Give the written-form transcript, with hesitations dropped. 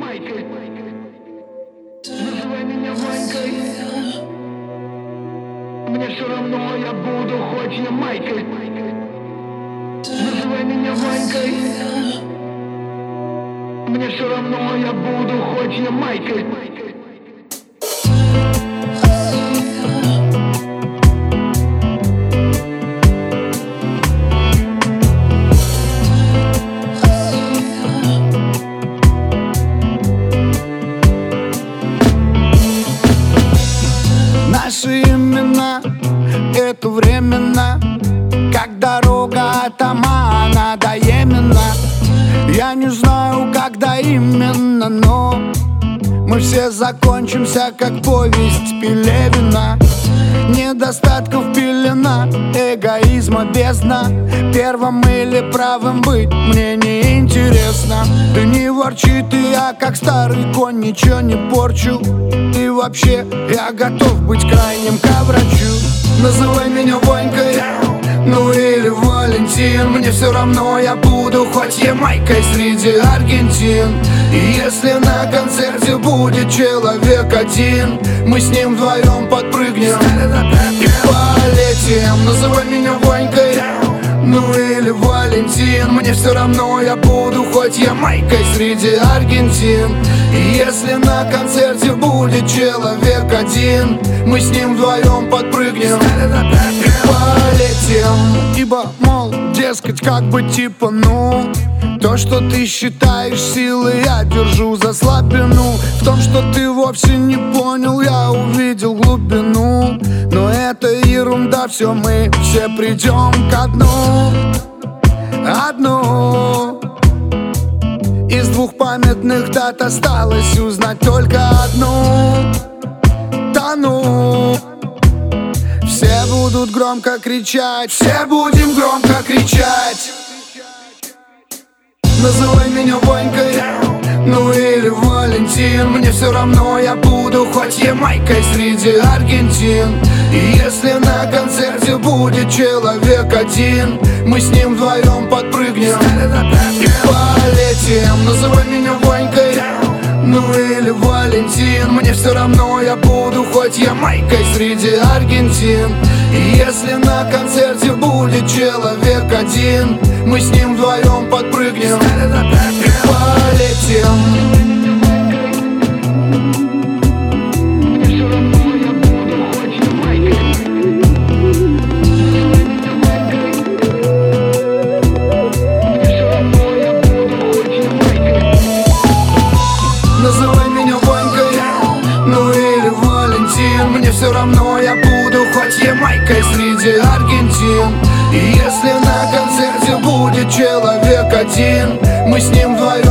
Ямайкой. Называй меня Ванькой. Мне все равно, я буду хоть Ямайкой. Называй меня Ванькой. Мне все равно, я буду хоть Ямайкой. Наши имена — это временно, как дорога от Омана до Йемена. Я не знаю, когда именно, но мы все закончимся, как повесть Пелевина. Недостатков пелена, эгоизма бездна. Первым или правым быть мне не интересно. Ты не ворчи, ты я как старый конь, ничего не порчу. И вообще я готов быть крайним ко врачу. Называй меня Ванькой, ну или Валентин. Мне все равно, я буду хоть Ямайкой среди Аргентин. И если на концерте будет человек один, мы с ним вдвоем подпрыгнем и полетим. Называй меня Ванькой, ну или Валентин. Мне все равно, я буду хоть Ямайкой среди Аргентин. И если на концерте будет человек один, мы с ним вдвоем подпрыгнем и полетим. Ибо, мол, дескать, как бы типа, ну, то, что ты считаешь силой, я держу за слабину. В том, что ты вовсе не понял, я увидел глубину. Но это ерунда, все, мы все придем ко дну. Одну из двух памятных дат осталось узнать только одну. Тону. Все будут громко кричать, все будем громко кричать. Называй меня Ванькой, ну или Валентин. Мне все равно, я буду хоть Ямайкой среди Аргентин. И если на концерте будет человек один, мы с ним вдвоем подпрыгнем и полетим. Называй меня Ванькой, ну или Валентин. Мне все равно, я буду хоть Ямайкой среди Аргентин. И если на концерте будет человек один, мы с ним вдвоем подпрыгнем и полетим. Называй меня Ванькой, ну или Валентин. Мне все равно, я буду хоть Ямайкой среди Аргентин. И если на концерте будет человек один, мы с ним вдвоем